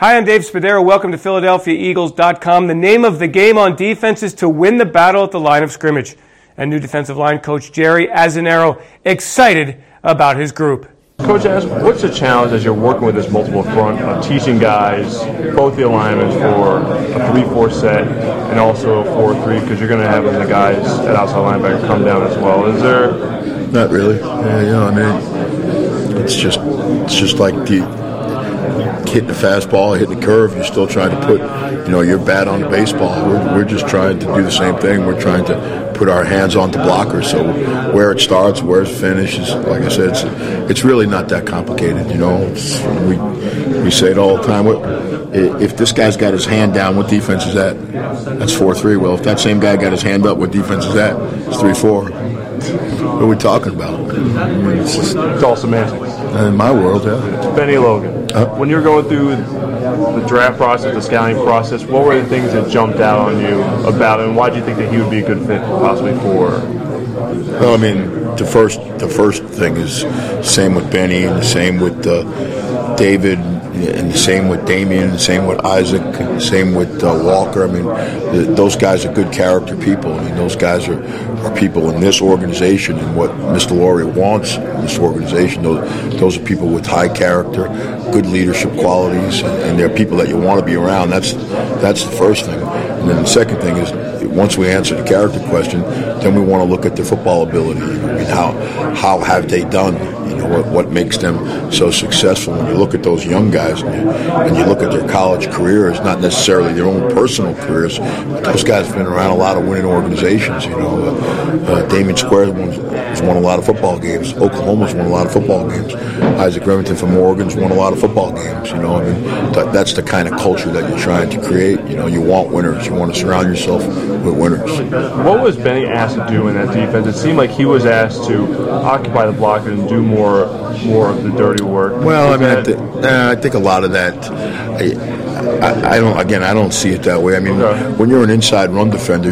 Hi, I'm Dave Spadaro. Welcome to PhiladelphiaEagles.com. The name of the game on defense is to win the battle at the line of scrimmage. And new defensive line coach Jerry Azzinaro excited about his group. Coach, what's the challenge as you're working with this multiple front of teaching guys, both the alignments for a 3-4 set and also a 4-3, because you're going to have the guys at outside linebacker come down as well. Is there? Not really. It's just like hitting the fastball, hitting the curve. You're still trying to put, your bat on the baseball. We're just trying to do the same thing. We're trying to put our hands on the blocker. So where it starts, where it finishes, like I said, it's really not that complicated. We say it all the time. If this guy's got his hand down, what defense is that? That's 4-3. Well, if that same guy got his hand up, what defense is that? It's 3-4. What are we talking about? It's all semantics. In my world, yeah. Benny Logan, when you're going through the draft process, the scouting process, what were the things that jumped out on you about him, and why do you think that he would be a good fit possibly for? Well, the first thing is same with Benny, and the same with David, and the same with Damien, the same with Isaac, the same with Walker. Those guys are good character people. Those guys are people in this organization, and what Mr. Lurie wants in this organization. Those are people with high character, good leadership qualities, and they're people that you want to be around. That's the first thing. And then the second thing is, once we answer the character question, then we want to look at their football ability. How have they done? What makes them so successful? When you look at those young guys and you look at their college careers, not necessarily their own personal careers, but those guys have been around a lot of winning organizations. Damien Squares has won a lot of football games. Oklahoma's won a lot of football games. Isaac Remington from Oregon's won a lot of football games. That's the kind of culture that you're trying to create. You want winners. You want to surround yourself with winners. What was Benny asked to do in that defense? It seemed like he was asked to occupy the block and do more of the dirty work. Well, I think a lot of that. I don't see it that way. When you're an inside run defender,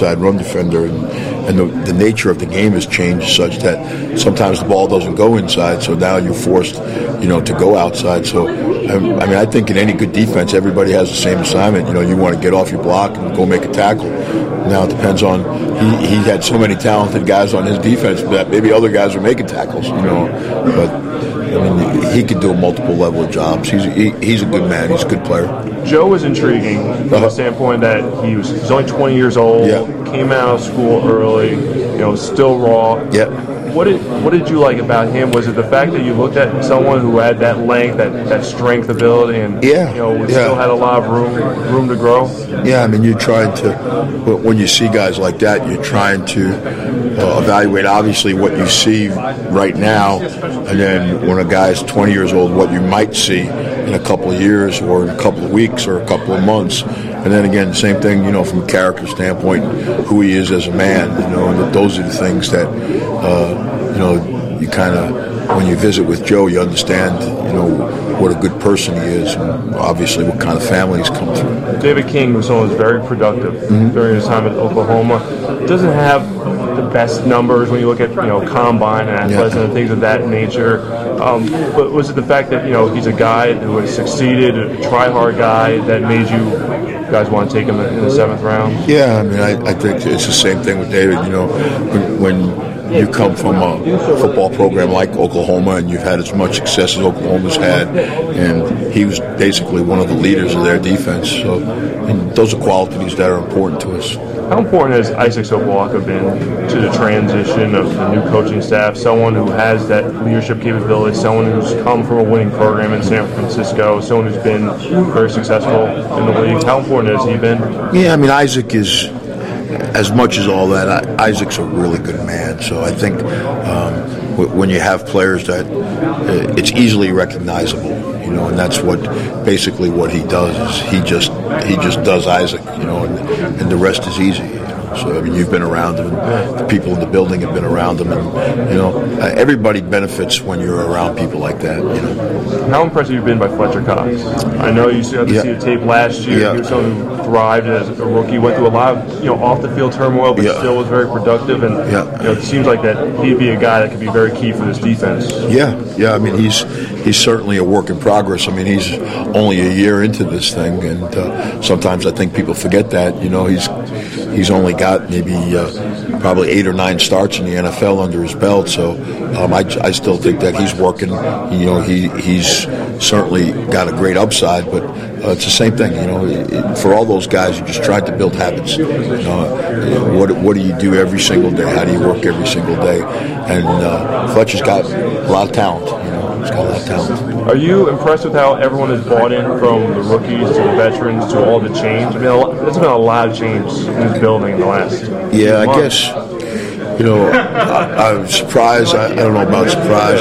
and the nature of the game has changed such that sometimes the ball doesn't go inside, so now you're forced, to go outside. So, I think in any good defense, everybody has the same assignment. You want to get off your block and go make a tackle. Now it depends on he had so many talented guys on his defense that maybe other guys are making tackles, but he could do a multiple level of jobs. He's a good man. He's a good player. Joe was intriguing from the standpoint that he's only 20 years old, came out of school early, still raw. Yeah. What did you like about him? Was it the fact that you looked at someone who had that length, that strength ability, and still had a lot of room to grow? Yeah, you're trying to, when you see guys like that, you're trying to evaluate obviously what you see right now, and then when a guy's 20 years old, what you might see in a couple of years or in a couple of weeks or a couple of months. And then again, the same thing, from a character standpoint, who he is as a man, and those are the things that, you kind of, when you visit with Joe, you understand, what a good person he is, and obviously what kind of family he's come through. David King was someone who was very productive during his time at Oklahoma. Doesn't have the best numbers when you look at, combine and athleticism and things of that nature. But was it the fact that, he's a guy who has succeeded, a try-hard guy, that made you guys want to take him in the 7th round? Yeah, I think it's the same thing with David. When you come from a football program like Oklahoma and you've had as much success as Oklahoma's had, and he was basically one of the leaders of their defense. So, those are qualities that are important to us. How important has Isaac Sobolaka been to the transition of the new coaching staff? Someone who has that leadership capability, someone who's come from a winning program in San Francisco, someone who's been very successful in the league. How important has he been? Yeah, Isaac is, as much as all that, Isaac's a really good man. So I think when you have players that it's easily recognizable, and that's basically what he does. Is he just does Isaac, and the rest is easy. So I mean, you've been around him, and the people in the building have been around him, and everybody benefits when you're around people like that. How impressed have you been by Fletcher Cox? I know you got to see the tape last year. He was someone who thrived as a rookie, went through a lot of off the field turmoil, but still was very productive. And it seems like that he'd be a guy that could be very key for this defense. Yeah. I mean, he's certainly a work in progress. I mean, he's only a year into this thing, and sometimes I think people forget that. He's only got maybe probably 8 or 9 starts in the NFL under his belt. So I still think that he's working. He's certainly got a great upside, but it's the same thing. For all those guys, you just tried to build habits. What do you do every single day? How do you work every single day? And Fletcher's got a lot of talent. He's got a lot of talent. Are you impressed with how everyone has bought in, from the rookies to the veterans to all the change? I mean, there's been a lot of change in this building in the last I guess. I'm surprised. I don't know about surprise.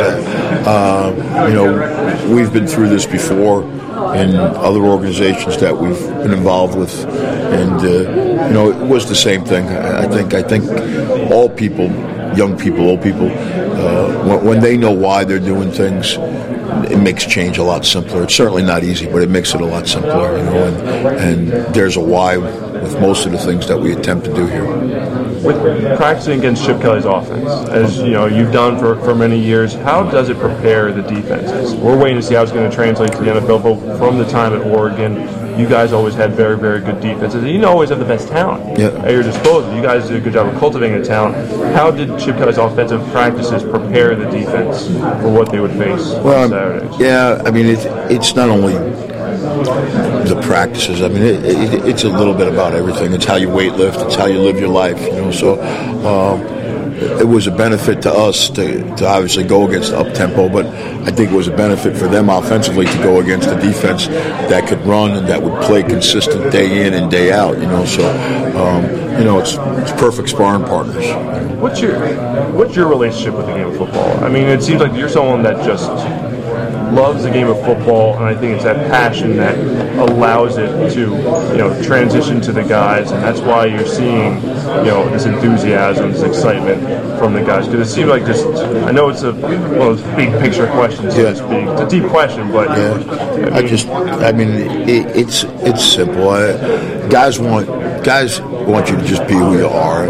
We've been through this before in other organizations that we've been involved with, and it was the same thing. I think all people, young people, old people, when they know why they're doing things, it makes change a lot simpler. It's certainly not easy, but it makes it a lot simpler. And there's a why with most of the things that we attempt to do here. With practicing against Chip Kelly's offense, as you've done for many years, how does it prepare the defenses? We're waiting to see how it's going to translate to the NFL, but from the time at Oregon, you guys always had very, very good defenses. You always have the best talent at your disposal. You guys did a good job of cultivating the talent. How did Chip Kelly's offensive practices prepare the defense for what they would face on Saturdays? I mean, it's not only the practices. I mean, it's a little bit about everything. It's how you weight lift. It's how you live your life. So it was a benefit to us to obviously go against up-tempo, but I think it was a benefit for them offensively to go against a defense that could run and that would play consistent day in and day out. It's perfect sparring partners. What's your relationship with the game of football? I mean, it seems like you're someone that just loves the game of football, and I think it's that passion that allows it to transition to the guys, and that's why you're seeing this enthusiasm, this excitement from the guys. Because it seems like I know it's one of those big picture questions, so to speak. It's a deep question, but it's simple. Guys want you to just be who you are.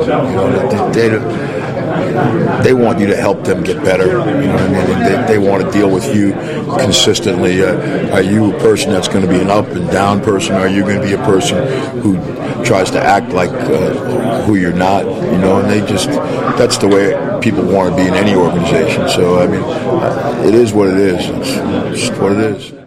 They want you to help them get better. They want to deal with you consistently. Are you a person that's going to be an up and down person? Are you going to be a person who tries to act like who you're not? And that's the way people want to be in any organization. So, I mean, it is what it is. It's just what it is.